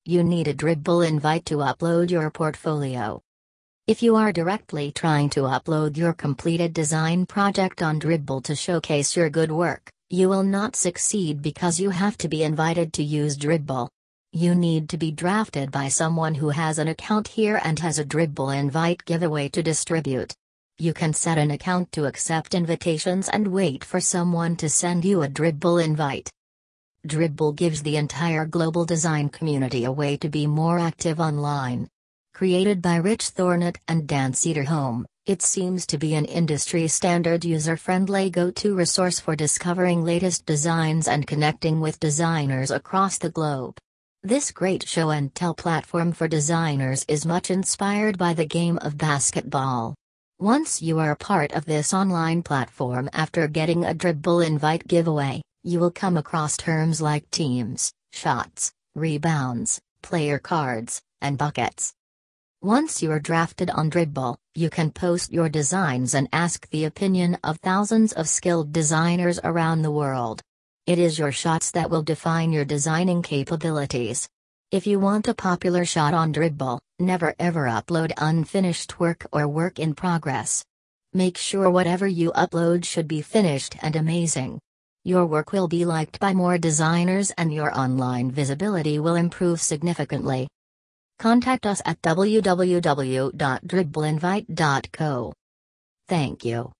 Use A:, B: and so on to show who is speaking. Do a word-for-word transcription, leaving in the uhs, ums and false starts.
A: you need a Dribbble invite to upload your portfolio. If you are directly trying to upload your completed design project on Dribbble to showcase your good work, you will not succeed because you have to be invited to use Dribbble. You need to be drafted by someone who has an account here and has a Dribbble invite giveaway to distribute. You can set an account to accept invitations and wait for someone to send you a Dribbble invite. Dribbble gives the entire global design community a way to be more active online. Created by Rich Thornett and Dan Cederholm, it seems to be an industry-standard user-friendly go-to resource for discovering latest designs and connecting with designers across the globe. This great show-and-tell platform for designers is much inspired by the game of basketball. Once you are a part of this online platform after getting a Dribbble invite giveaway, you will come across terms like teams, shots, rebounds, player cards, and buckets. Once you are drafted on Dribbble, you can post your designs and ask the opinion of thousands of skilled designers around the world. It is your shots that will define your designing capabilities. If you want a popular shot on Dribbble, never ever upload unfinished work or work in progress. Make sure whatever you upload should be finished and amazing. Your work will be liked by more designers and your online visibility will improve significantly. Contact us at w w w dot dribbleinvite dot co. Thank you.